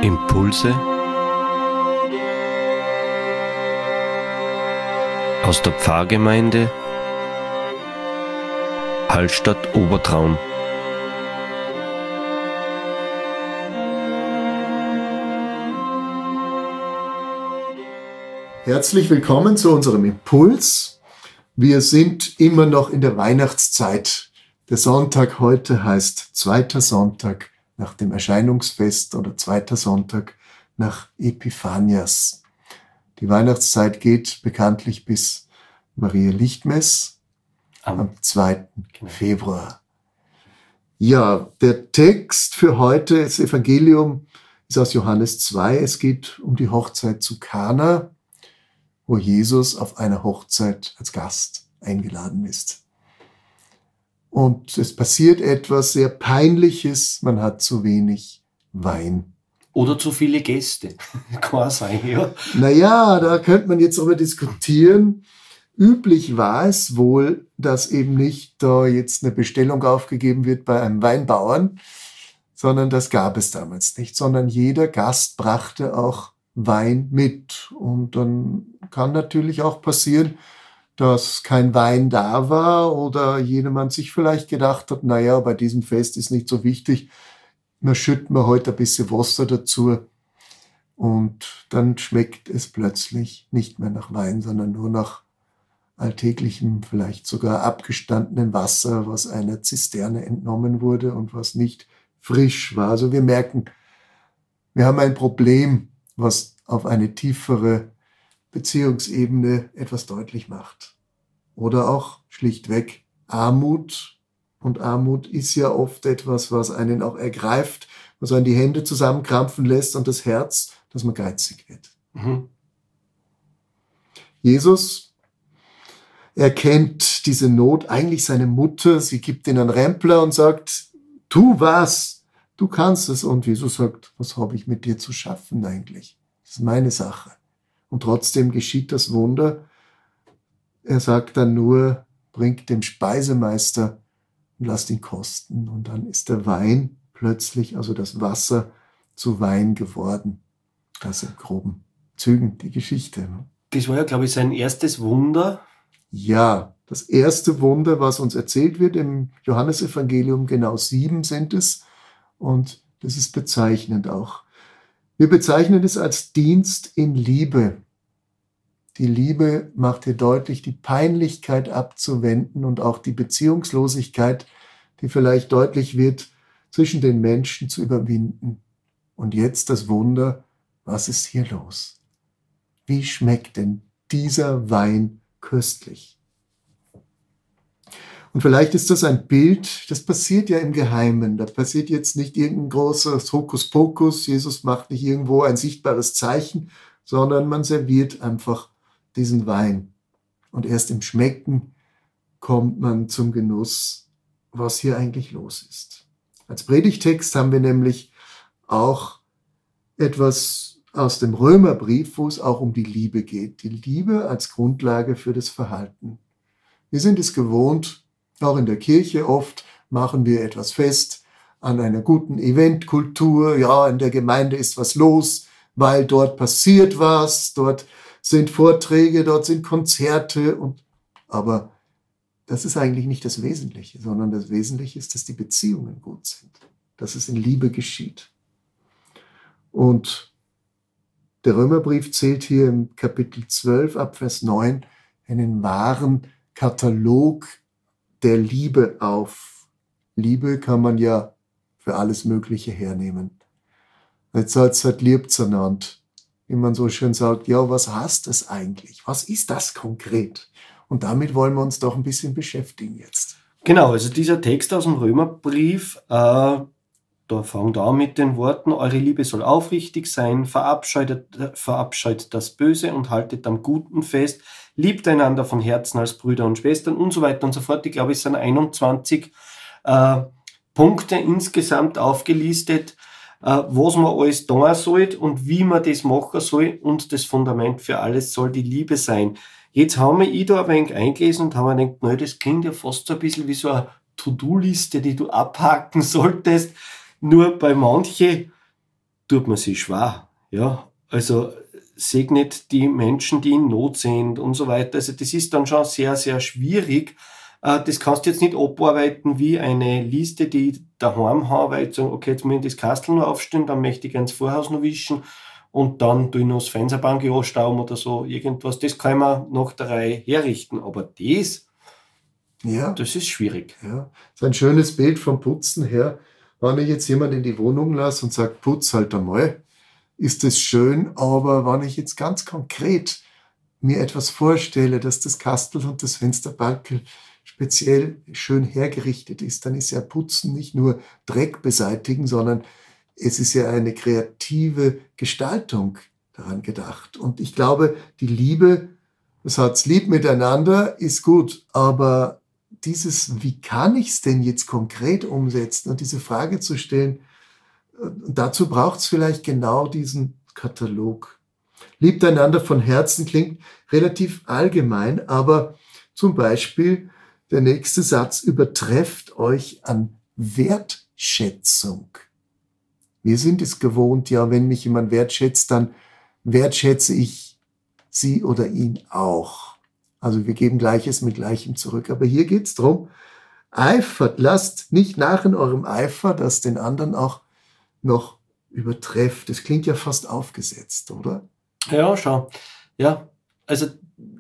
Impulse aus der Pfarrgemeinde Hallstatt Obertraum. Herzlich willkommen zu unserem Impuls. Wir sind immer noch in der Weihnachtszeit. Der Sonntag heute heißt zweiter Sonntag nach dem Erscheinungsfest oder zweiter Sonntag nach Epiphanias. Die Weihnachtszeit geht bekanntlich bis Maria Lichtmess am 2. Februar. Ja, der Text für heute, das Evangelium, ist aus Johannes 2. Es geht um die Hochzeit zu Kana, wo Jesus auf einer Hochzeit als Gast eingeladen ist. Und es passiert etwas sehr Peinliches, man hat zu wenig Wein. Oder zu viele Gäste, kann sein, ja. Naja, da könnte man jetzt aber diskutieren. Üblich war es wohl, dass eben nicht da jetzt eine Bestellung aufgegeben wird bei einem Weinbauern, sondern das gab es damals nicht, sondern jeder Gast brachte auch Wein mit. Und dann kann natürlich auch passieren, dass kein Wein da war oder jedermann sich vielleicht gedacht hat, naja, bei diesem Fest ist nicht so wichtig, man schüttet mir heute ein bisschen Wasser dazu und dann schmeckt es plötzlich nicht mehr nach Wein, sondern nur nach alltäglichem, vielleicht sogar abgestandenem Wasser, was einer Zisterne entnommen wurde und was nicht frisch war. Also wir merken, wir haben ein Problem, was auf eine tiefere Beziehungsebene etwas deutlich macht. Oder auch schlichtweg Armut. Und Armut ist ja oft etwas, was einen auch ergreift, was einen die Hände zusammenkrampfen lässt und das Herz, dass man geizig wird. Jesus erkennt diese Not, eigentlich seine Mutter, sie gibt ihn einen Rempler und sagt, tu was, du kannst es. Und Jesus sagt, was habe ich mit dir zu schaffen eigentlich? Das ist meine Sache. Und trotzdem geschieht das Wunder. Er sagt dann nur, bringt dem Speisemeister und lasst ihn kosten. Und dann ist der Wein plötzlich, also das Wasser, zu Wein geworden. Das in groben Zügen die Geschichte. Das war ja, glaube ich, sein erstes Wunder. Ja, das erste Wunder, was uns erzählt wird im Johannesevangelium, genau 7 sind es. Und das ist bezeichnend auch. Wir bezeichnen es als Dienst in Liebe. Die Liebe macht hier deutlich, die Peinlichkeit abzuwenden und auch die Beziehungslosigkeit, die vielleicht deutlich wird, zwischen den Menschen zu überwinden. Und jetzt das Wunder, was ist hier los? Wie schmeckt denn dieser Wein köstlich? Und vielleicht ist das ein Bild, das passiert ja im Geheimen. Da passiert jetzt nicht irgendein großer Hokuspokus, Jesus macht nicht irgendwo ein sichtbares Zeichen, sondern man serviert einfach diesen Wein. Und erst im Schmecken kommt man zum Genuss, was hier eigentlich los ist. Als Predigtext haben wir nämlich auch etwas aus dem Römerbrief, wo es auch um die Liebe geht. Die Liebe als Grundlage für das Verhalten. Wir sind es gewohnt, auch in der Kirche oft machen wir etwas fest an einer guten Eventkultur. Ja, in der Gemeinde ist was los, weil dort passiert was, dort sind Vorträge, dort sind Konzerte. Aber das ist eigentlich nicht das Wesentliche, sondern das Wesentliche ist, dass die Beziehungen gut sind, dass es in Liebe geschieht. Und der Römerbrief zählt hier im Kapitel 12 ab Vers 9 einen wahren Katalog der Liebe auf. Liebe kann man ja für alles Mögliche hernehmen. Jetzt hat liebt's einander. Wie man so schön sagt, ja, was heißt das eigentlich? Was ist das konkret? Und damit wollen wir uns doch ein bisschen beschäftigen jetzt. Genau, also dieser Text aus dem Römerbrief, da fängt an mit den Worten, eure Liebe soll aufrichtig sein, verabscheut das Böse und haltet am Guten fest, liebt einander von Herzen als Brüder und Schwestern und so weiter und so fort. Ich glaube, es sind 21 Punkte insgesamt aufgelistet, was man alles tun soll und wie man das machen soll, und das Fundament für alles soll die Liebe sein. Jetzt haben wir da ein wenig eingelesen und haben mir gedacht, nein, das klingt ja fast so ein bisschen wie so eine To-Do-Liste, die du abhaken solltest. Nur bei manchen tut man sich schwer. Ja, also segnet die Menschen, die in Not sind und so weiter. Also das ist dann schon sehr, sehr schwierig. Das kannst du jetzt nicht abarbeiten wie eine Liste, die ich daheim habe, weil ich sage, okay, jetzt muss ich das Kastel noch aufstellen, dann möchte ich ins Vorhaus noch wischen und dann tue ich noch das Fensterbank anstauben oder so, irgendwas. Das kann man nach der Reihe herrichten, aber das ist schwierig. Ja, das ist ein schönes Bild vom Putzen her. Wenn ich jetzt jemanden in die Wohnung lasse und sage, putz halt einmal, ist das schön, aber wenn ich jetzt ganz konkret mir etwas vorstelle, dass das Kastel und das Fensterbankel speziell schön hergerichtet ist, dann ist ja Putzen nicht nur Dreck beseitigen, sondern es ist ja eine kreative Gestaltung daran gedacht. Und ich glaube, die Liebe, das Herz lieb miteinander, ist gut, aber wie kann ich es denn jetzt konkret umsetzen und diese Frage zu stellen, dazu braucht es vielleicht genau diesen Katalog. Liebt einander von Herzen klingt relativ allgemein, aber zum Beispiel der nächste Satz: übertrefft euch an Wertschätzung. Wir sind es gewohnt, ja, wenn mich jemand wertschätzt, dann wertschätze ich sie oder ihn auch. Also wir geben Gleiches mit Gleichem zurück. Aber hier geht es darum, eifert, lasst nicht nach in eurem Eifer, dass den anderen auch noch übertrefft. Das klingt ja fast aufgesetzt, oder? Ja, schon. Ja, also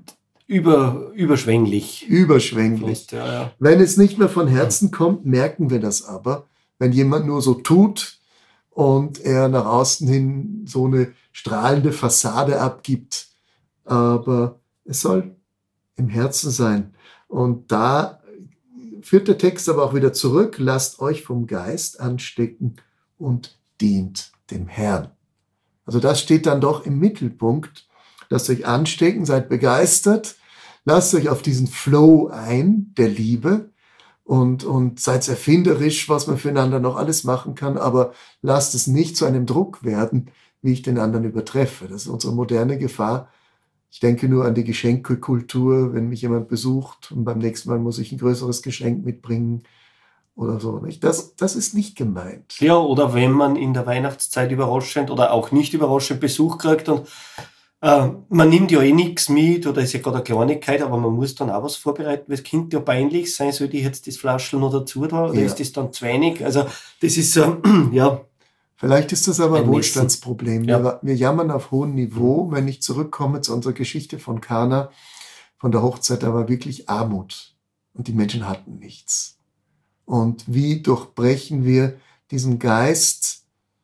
überschwänglich. Überschwänglich. Fast, ja. Wenn es nicht mehr von Herzen kommt, merken wir das aber. Wenn jemand nur so tut und er nach außen hin so eine strahlende Fassade abgibt, aber es soll im Herzen sein. Und da führt der Text aber auch wieder zurück: lasst euch vom Geist anstecken und dient dem Herrn. Also das steht dann doch im Mittelpunkt. Lasst euch anstecken, seid begeistert, lasst euch auf diesen Flow ein, der Liebe, und seid erfinderisch, was man füreinander noch alles machen kann, aber lasst es nicht zu einem Druck werden, wie ich den anderen übertreffe. Das ist unsere moderne Gefahr. Ich denke nur an die Geschenkekultur, wenn mich jemand besucht und beim nächsten Mal muss ich ein größeres Geschenk mitbringen oder so. Nicht? Das ist nicht gemeint. Ja, oder wenn man in der Weihnachtszeit überraschend oder auch nicht überraschend Besuch kriegt und man nimmt ja eh nichts mit oder ist ja gerade eine Kleinigkeit, aber man muss dann auch was vorbereiten, weil es könnte ja peinlich sein, soll ich jetzt das Flaschel noch dazu da oder ist das dann zu wenig? Also das ist so, ja. Vielleicht ist das aber ein Ein Wohlstandsproblem. Ja. Wir jammern auf hohem Niveau. Wenn ich zurückkomme zu unserer Geschichte von Kana, von der Hochzeit, da war wirklich Armut. Und die Menschen hatten nichts. Und wie durchbrechen wir diesen Geist?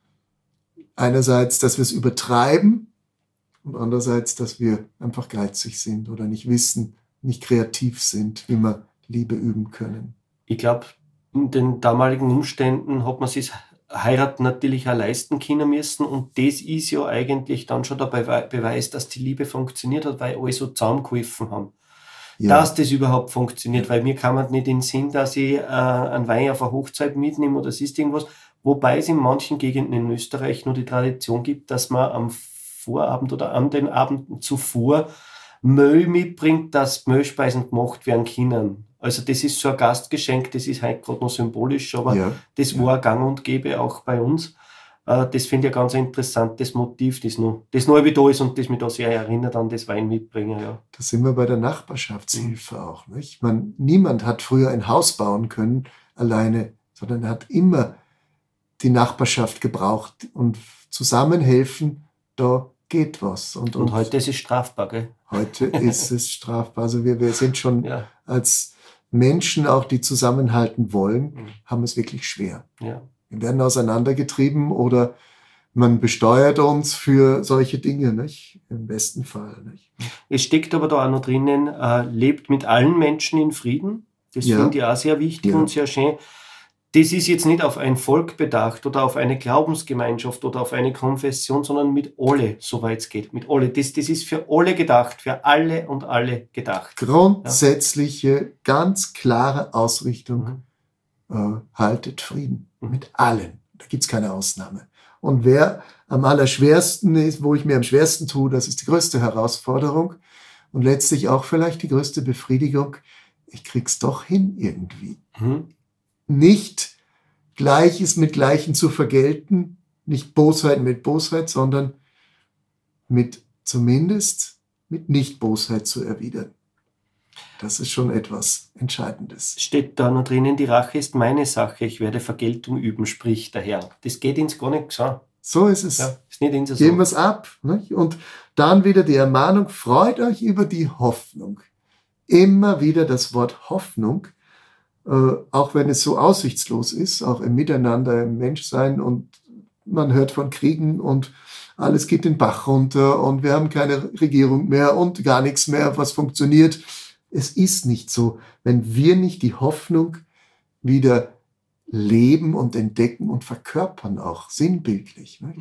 Einerseits, dass wir es übertreiben und andererseits, dass wir einfach geizig sind oder nicht wissen, nicht kreativ sind, wie wir Liebe üben können. Ich glaube, in den damaligen Umständen hat man sich Heiraten natürlich auch leisten können müssen und das ist ja eigentlich dann schon der Beweis, dass die Liebe funktioniert hat, weil alle so zusammengeholfen haben. Ja. Dass das überhaupt funktioniert, weil mir kann man nicht in den Sinn, dass ich einen Wein auf eine Hochzeit mitnehme oder sonst irgendwas, wobei es in manchen Gegenden in Österreich nur die Tradition gibt, dass man am Vorabend oder an den Abenden zuvor Mehl mitbringt, dass Mehlspeisen gemacht werden können. Also das ist so ein Gastgeschenk, das ist heute gerade noch symbolisch, aber das war gang und gäbe auch bei uns. Das finde ich ein ganz interessantes Motiv, das noch wie da ist und das mich da sehr erinnert an das Wein mitbringen. Ja. Da sind wir bei der Nachbarschaftshilfe auch. Nicht? Niemand hat früher ein Haus bauen können alleine, sondern hat immer die Nachbarschaft gebraucht und zusammenhelfen, da geht was. Und heute ist es strafbar, gell? Heute ist es strafbar. Also wir sind schon als Menschen, auch die zusammenhalten wollen, haben es wirklich schwer. Ja. Wir werden auseinandergetrieben oder man besteuert uns für solche Dinge, nicht? Im besten Fall. Nicht? Es steckt aber da auch noch drinnen, lebt mit allen Menschen in Frieden. Das finde ich auch sehr wichtig und sehr schön. Das ist jetzt nicht auf ein Volk bedacht oder auf eine Glaubensgemeinschaft oder auf eine Konfession, sondern mit alle, soweit es geht. Mit alle. Das ist für alle gedacht, für alle und alle gedacht. Grundsätzliche, ganz klare Ausrichtung. Haltet Frieden mit allen. Da gibt's keine Ausnahme. Und wer am allerschwersten ist, wo ich mir am schwersten tue, das ist die größte Herausforderung und letztlich auch vielleicht die größte Befriedigung. Ich krieg's doch hin irgendwie. Nicht Gleiches mit Gleichen zu vergelten, nicht Bosheit mit Bosheit, sondern zumindest mit Nicht-Bosheit zu erwidern. Das ist schon etwas Entscheidendes. Steht da noch drinnen, die Rache ist meine Sache, ich werde Vergeltung üben, spricht der Herr. Das geht uns gar nicht so. So ist es. Ja, ist nicht so. Geben wir es ab. Nicht? Und dann wieder die Ermahnung, freut euch über die Hoffnung. Immer wieder das Wort Hoffnung, auch wenn es so aussichtslos ist, auch im Miteinander, im Menschsein, und man hört von Kriegen und alles geht den Bach runter und wir haben keine Regierung mehr und gar nichts mehr, was funktioniert. Es ist nicht so, wenn wir nicht die Hoffnung wieder leben und entdecken und verkörpern, auch sinnbildlich. Ne?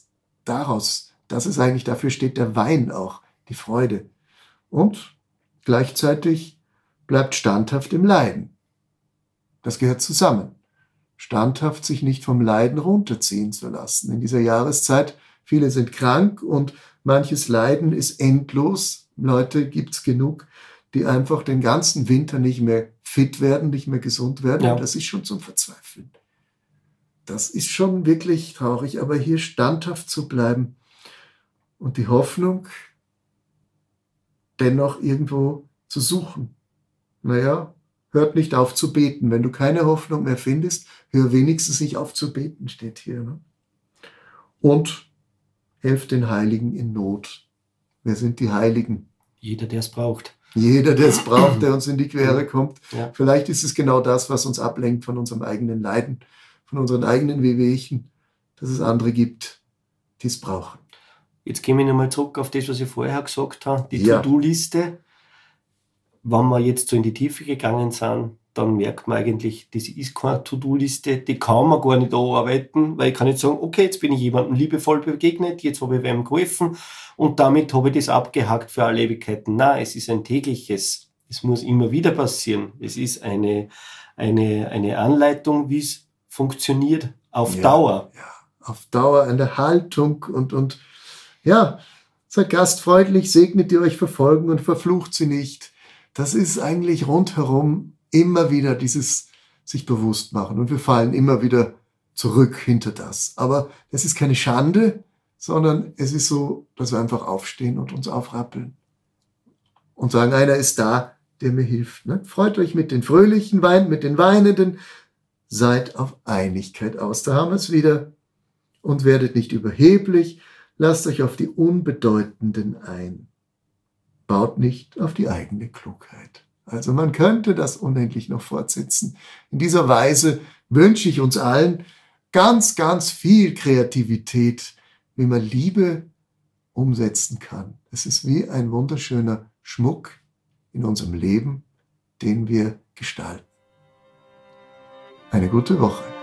Das ist eigentlich, dafür steht der Wein auch, die Freude. Und gleichzeitig bleibt standhaft im Leiden. Das gehört zusammen. Standhaft sich nicht vom Leiden runterziehen zu lassen. In dieser Jahreszeit, viele sind krank und manches Leiden ist endlos. Leute gibt's genug, die einfach den ganzen Winter nicht mehr fit werden, nicht mehr gesund werden. Ja. Und das ist schon zum Verzweifeln. Das ist schon wirklich traurig, aber hier standhaft zu bleiben und die Hoffnung dennoch irgendwo zu suchen. Naja, hört nicht auf zu beten. Wenn du keine Hoffnung mehr findest, hör wenigstens nicht auf zu beten, steht hier. Ne? Und helft den Heiligen in Not. Wer sind die Heiligen? Jeder, der es braucht. Jeder, der es braucht, der uns in die Quere kommt. Ja. Vielleicht ist es genau das, was uns ablenkt von unserem eigenen Leiden, von unseren eigenen Wehwehchen, dass es andere gibt, die es brauchen. Jetzt gehen wir nochmal zurück auf das, was ich vorher gesagt habe, die Ja. To-Do-Liste. Wenn wir jetzt so in die Tiefe gegangen sind, dann merkt man eigentlich, das ist keine To-Do-Liste, die kann man gar nicht arbeiten, weil ich kann nicht sagen, okay, jetzt bin ich jemandem liebevoll begegnet, jetzt habe ich wem geholfen und damit habe ich das abgehakt für alle Ewigkeiten. Nein, es ist ein tägliches, es muss immer wieder passieren. Es ist eine Anleitung, wie es funktioniert auf Dauer. Ja, auf Dauer, eine Haltung und ja, seid gastfreundlich, segnet die euch verfolgen und verflucht sie nicht. Das ist eigentlich rundherum immer wieder dieses sich bewusst machen. Und wir fallen immer wieder zurück hinter das. Aber es ist keine Schande, sondern es ist so, dass wir einfach aufstehen und uns aufrappeln. Und sagen, einer ist da, der mir hilft. Ne? Freut euch mit den Fröhlichen, weint mit den Weinenden. Seid auf Einigkeit aus. Da haben wir es wieder. Und werdet nicht überheblich. Lasst euch auf die Unbedeutenden ein. Baut nicht auf die eigene Klugheit. Also man könnte das unendlich noch fortsetzen. In dieser Weise wünsche ich uns allen ganz, ganz viel Kreativität, wie man Liebe umsetzen kann. Es ist wie ein wunderschöner Schmuck in unserem Leben, den wir gestalten. Eine gute Woche.